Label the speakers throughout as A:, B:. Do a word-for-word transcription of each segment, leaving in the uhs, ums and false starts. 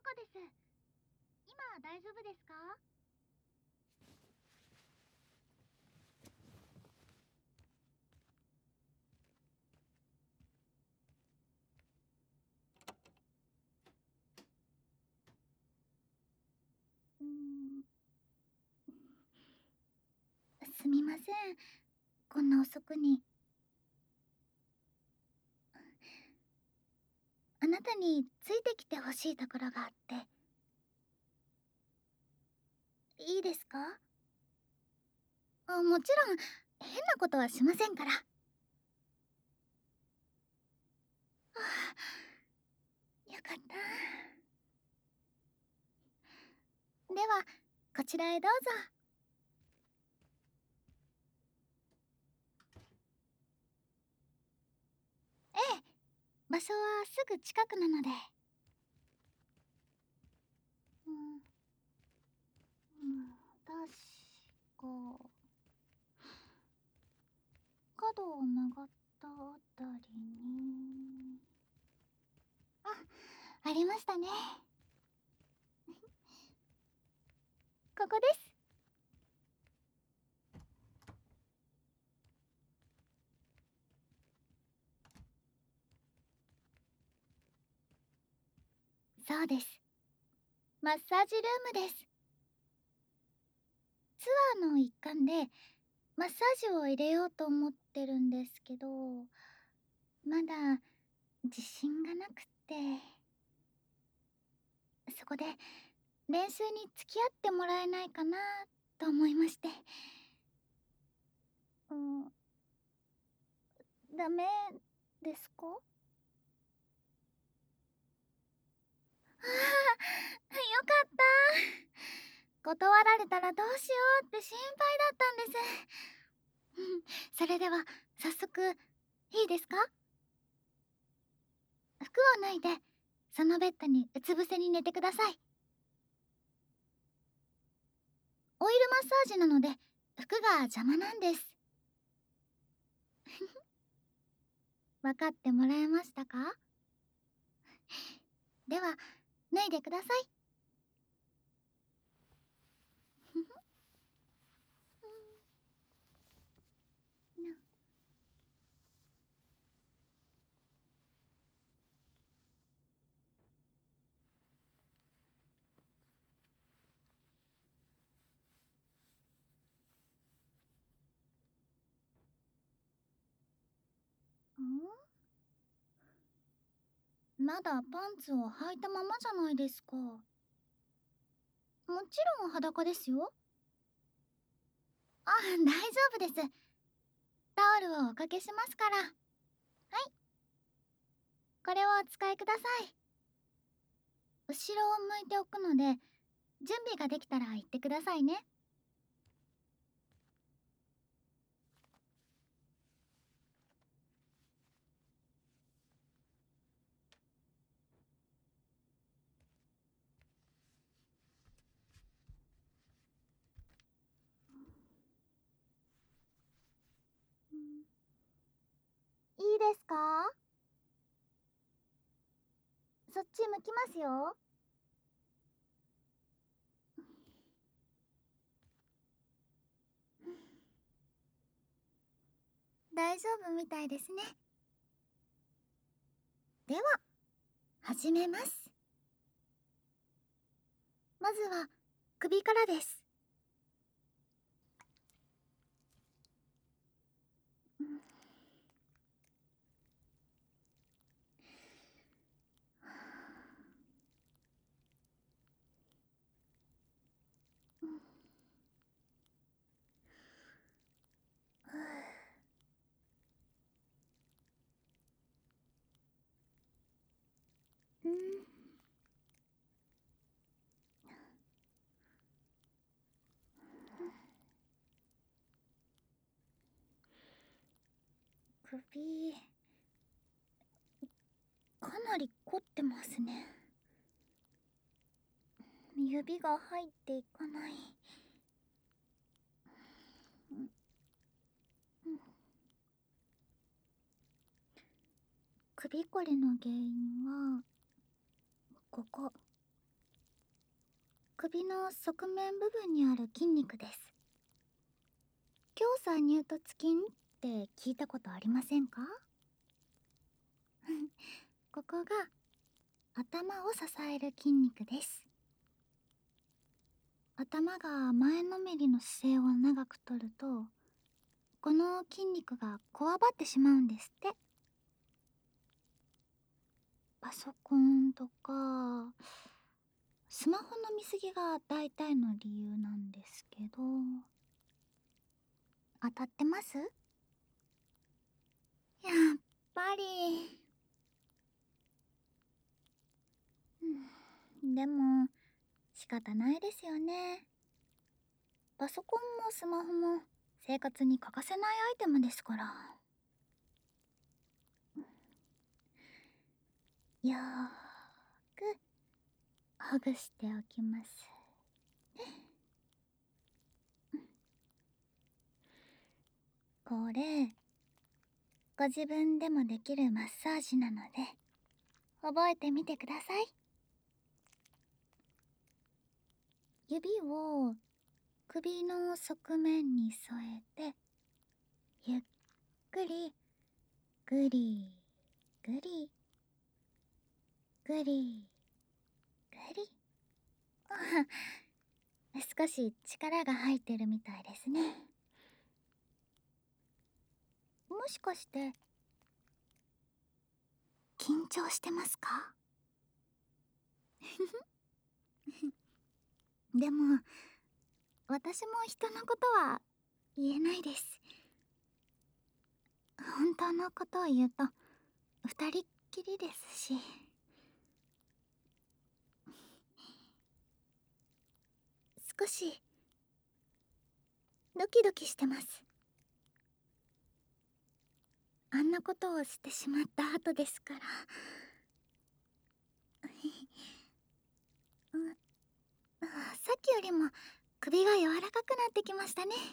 A: こです。今大丈夫ですか？うーん、すみません、こんな遅くに。あなたについてきてほしいところがあって。いいですか？あ、もちろん変なことはしませんから。ああ、よかった。ではこちらへどうぞ。ええ、場所はすぐ近くなので。うん、うん、確か角を曲がったあたりに。あ、ありましたね。ここです。そうです。マッサージルームです。ツアーの一環でマッサージを入れようと思ってるんですけど、まだ自信がなくて。そこで練習に付き合ってもらえないかなと思いまして。うん、ダメですか？ああ、よかった。断られたらどうしようって心配だったんです。うん、それでは早速いいですか？服を脱いでそのベッドにうつ伏せに寝てください。オイルマッサージなので服が邪魔なんです。分かってもらえましたか？では脱いでください。ん？まだパンツを履いたままじゃないですか。もちろん裸ですよ。あ、大丈夫です。タオルをおかけしますから。はい、これをお使いください。後ろを向いておくので準備ができたら言ってくださいね。うん、いいですか？そっち向きますよ。大丈夫みたいですね。では始めます。まずは首からです。うん、うん、うん、首かなり凝ってますね。指が入っていかない。うん、うん、首こりの原因はここ。 首の側面部分にある筋肉です。強鎖乳突筋って聞いたことありませんか？ここが頭を支える筋肉です。頭が前のめりの姿勢を長くとると、この筋肉がこわばってしまうんですって。パソコンとかスマホの見過ぎが大体の理由なんですけど、当たってます？やっぱり。うん、でも仕方ないですよね。パソコンもスマホも生活に欠かせないアイテムですから。よーくほぐしておきます。これご自分でもできるマッサージなので覚えてみてください。指を首の側面に添えて、ゆっくりぐりぐりぐりぐり。あ、少し力が入ってるみたいですね。もしかして緊張してますか？でも私も人のことは言えないです。本当のことを言うと二人っきりですし。少しドキドキしてます。あんなことをしてしまった後ですから。うん、あ、さっきよりも首が柔らかくなってきましたね。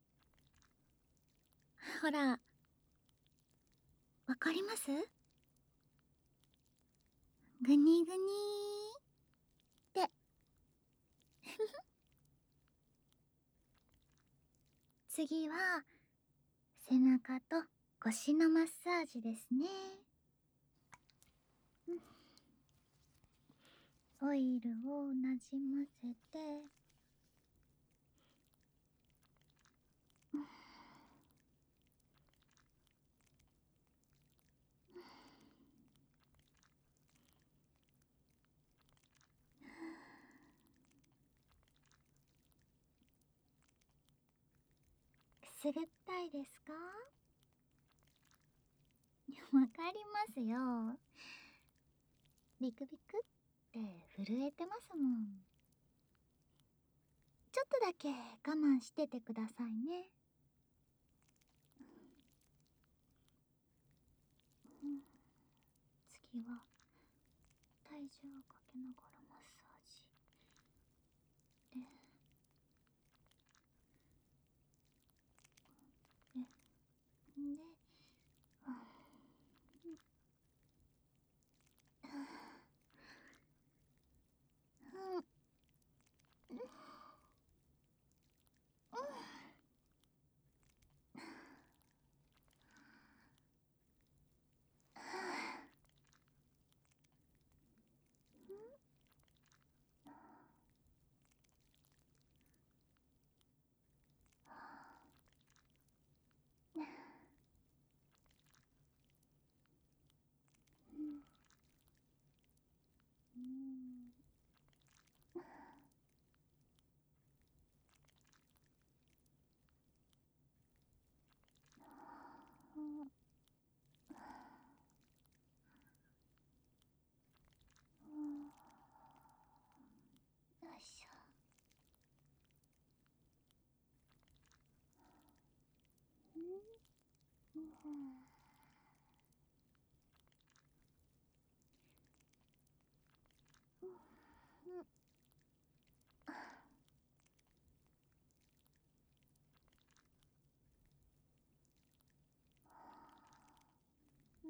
A: ほら、わかります？ぐにぐにーって。次は背中と腰のマッサージですね。オイルをなじませて、くすぐったいですか？わかりますよ。ビクビクって震えてますもん。ちょっとだけ我慢しててくださいね。うん、次は体重をかけながらマッサージで、で、で、あ、うん、うん、よいしょ。うん、うん、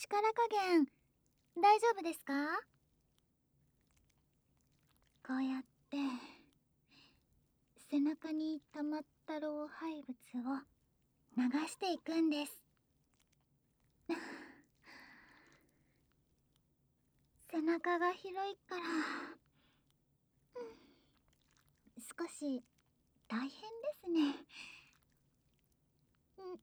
A: 力加減大丈夫ですか？こうやって背中に溜まった老廃物を流していくんです。背中が広いから、少し大変ですね。うん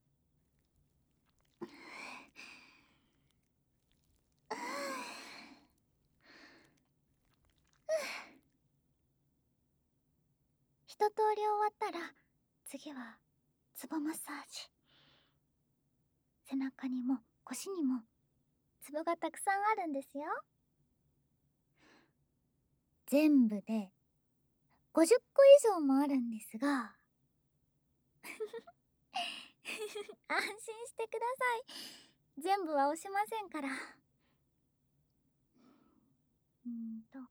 A: 一通り終わったら、次はツボマッサージ。背中にも腰にもツボがたくさんあるんですよ。全部でごじゅっこ以上もあるんですが安心してください。全部は押しませんから。うんと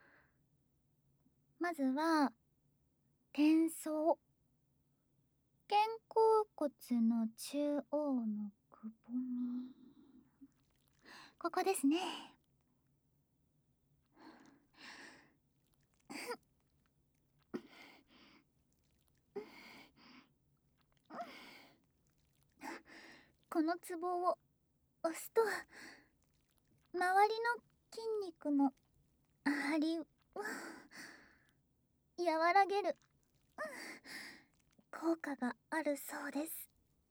A: まずは転送。肩甲骨の中央のくぼみ、ここですね。このツボを押すと周りの筋肉の張りを和らげる効果があるそうです。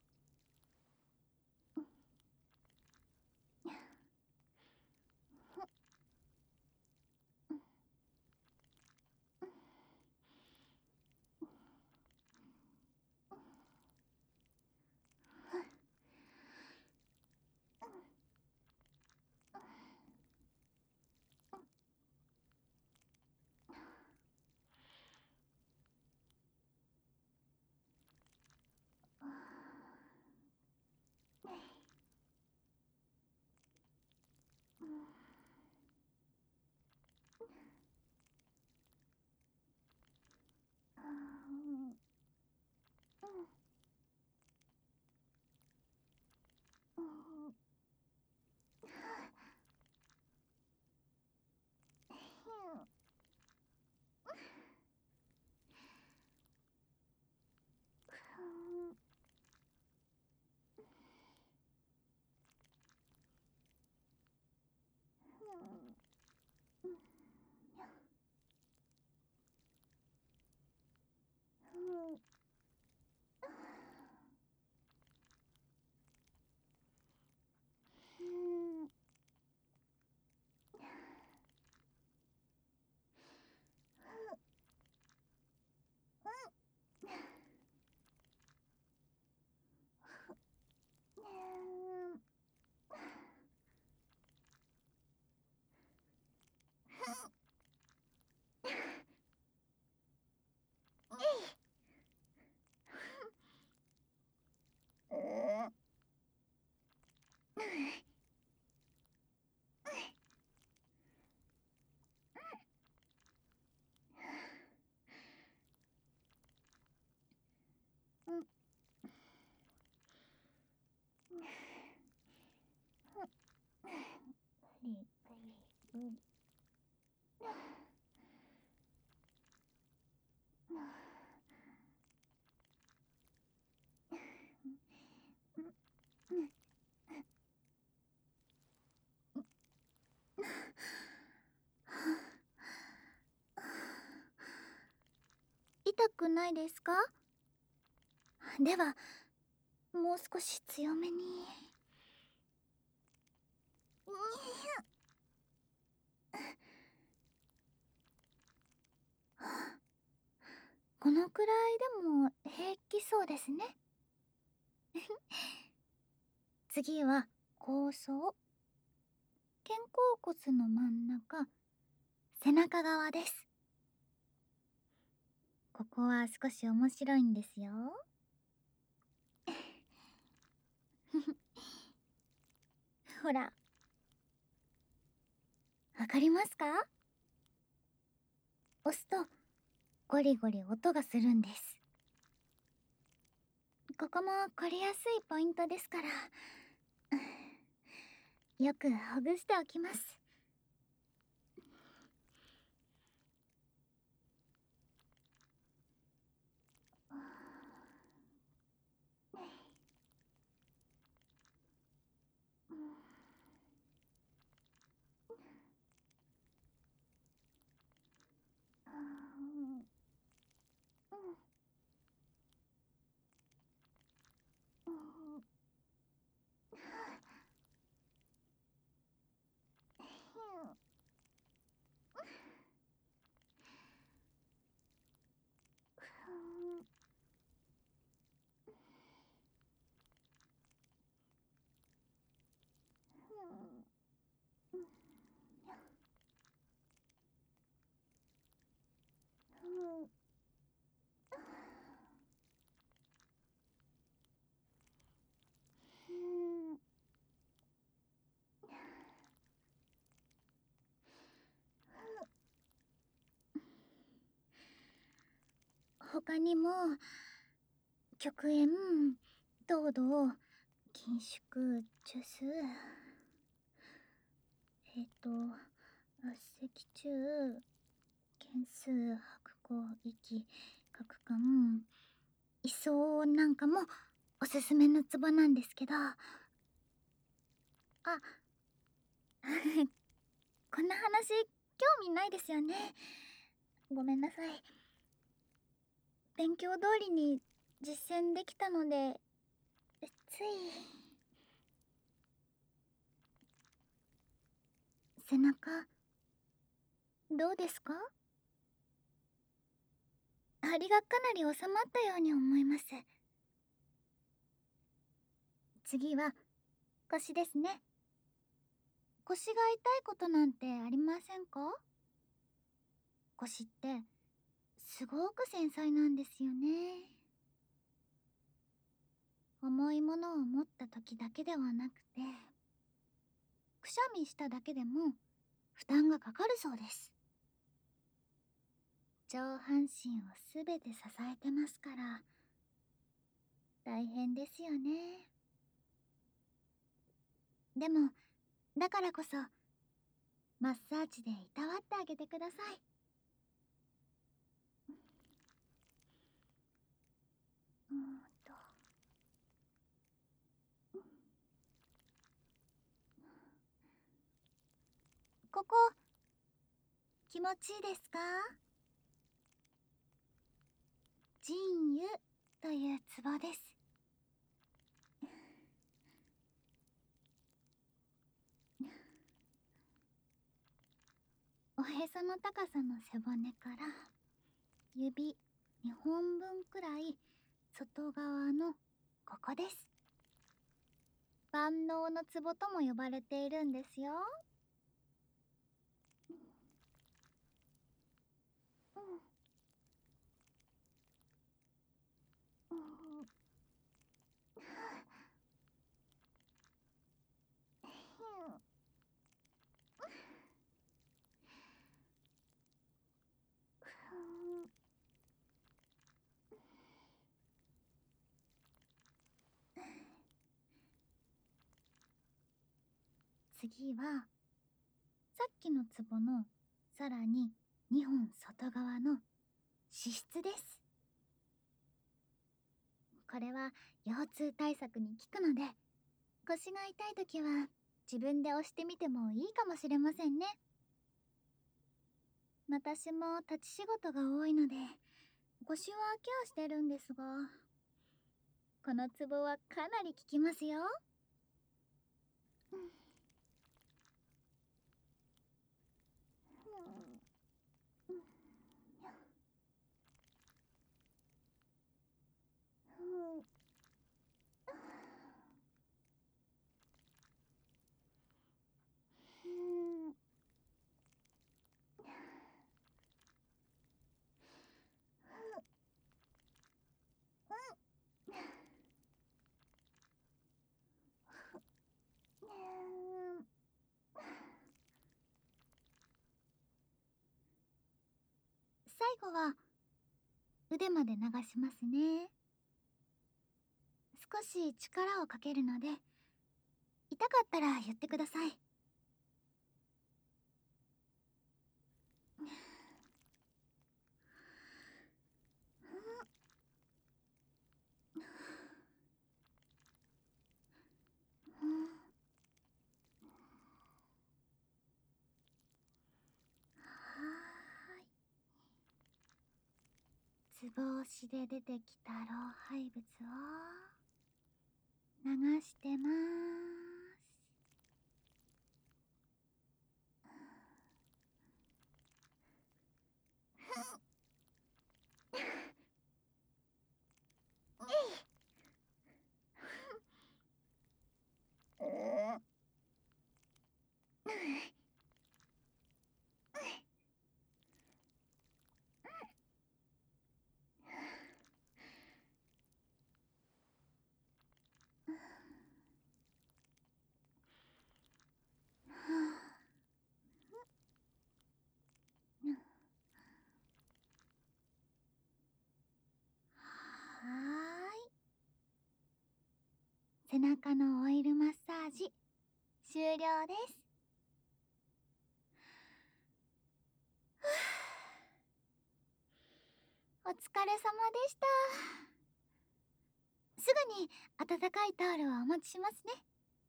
A: 痛くないですか？ではもう少し強めに。このくらいでも平気そうですね。次は後奏。肩甲骨の真ん中、背中側です。ここは少し面白いんですよ。ほら、わかりますか？押すとゴリゴリ音がするんです。ここも凝りやすいポイントですから。 よくほぐしておきます。他にも極煙、糖度、緊縮、ジュース、えっ、と赤中、件数、白光、息、角感、位相なんかもおすすめのツボなんですけど、あこんな話興味ないですよね。ごめんなさい。勉強通りに実践できたのでつい。背中どうですか？張りがかなり収まったように思います。次は腰ですね。腰が痛いことなんてありませんか？腰ってすごく繊細なんですよね。重いものを持った時だけではなくて、くしゃみしただけでも負担がかかるそうです。上半身をすべて支えてますから大変ですよね。でもだからこそマッサージでいたわってあげてください。うーんとここ気持ちいいですか？腎湯というツボです。おへその高さの背骨から指にほんぶんくらい外側のここです。万能のツボとも呼ばれているんですよ。次はさっきのツボのさらににほん外側の脂質です。これは腰痛対策に効くので、腰が痛い時は自分で押してみてもいいかもしれませんね。私も立ち仕事が多いので腰はケアしてるんですが、このツボはかなり効きますよ。最後は腕まで流しますね。少し力をかけるので痛かったら言ってください。はーい。つぼ押しで出てきた老廃物を流してまーす。はーい。背中のオイルマッサージ終了です。お疲れ様でした。すぐに温かいタオルをお持ちしますね。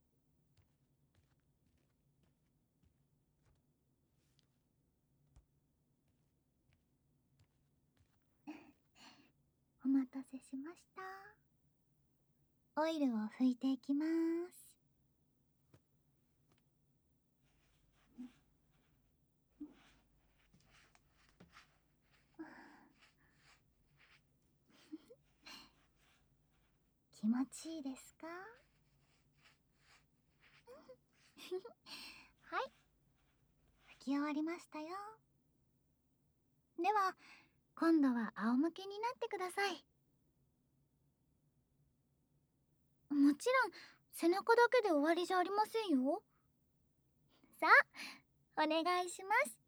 A: お待たせしました。オイルを拭いていきます。気持ちいいですか？はい、拭き終わりましたよ。では今度は仰向けになってください。もちろん背中だけで終わりじゃありませんよ。さあお願いします。